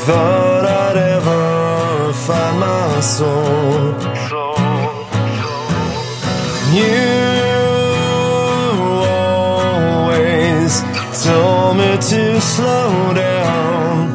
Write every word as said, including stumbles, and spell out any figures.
thought I'd ever find my soul. You always told me to slow down,